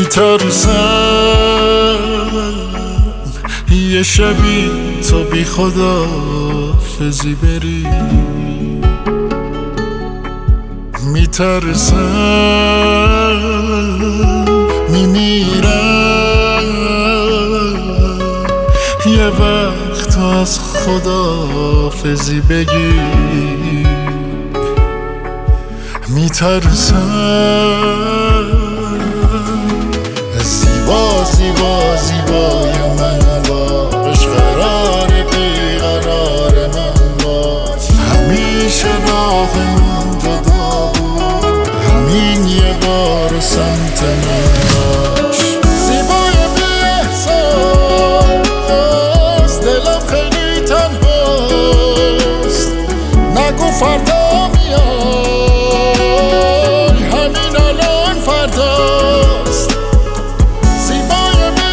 میترسم یه شبی تو بی خداحافظی بری، میترسم میمیرم یه وقت از خداحافظی بگی، میترسم زیبا زیبا زیبای من باش، قرار بیقرار من باش، همیشه راهمون جدا بود، همین یه بار سمت من باش. زیبای بی احساس، دلم خیلی تنهاست، نگو فردا میای، همین الان فرداست. زیبای بی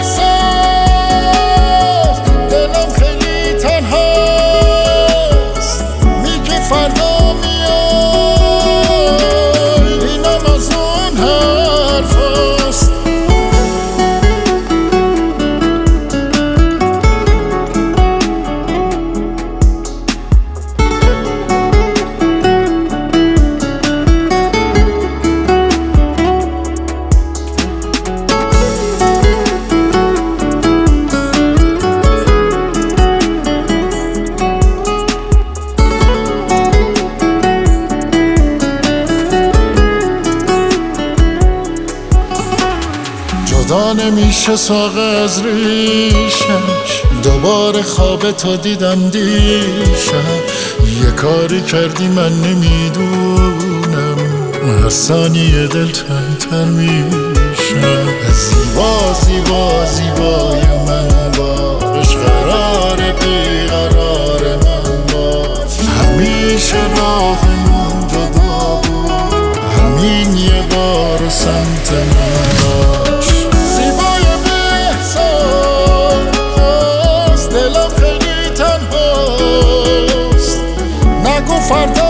احساس، دلم خیلی تنهاست، میگی فردا میای، اینم از اون حرفاست. جدا نمیشه ساق از ریشش، دوباره خواب تو دیدم دیشب، یه کاری کردی من نمیدونم، هر ثانیه دل تنگ‌تر میشم. زیبا زیبا زیبای من باش، قرار بیقرار من باش، همیشه راهمون جدا بود، همین یه بار سمت من باش. زیبای بی احساس، دلم خیلی تنهاست، نگو فردا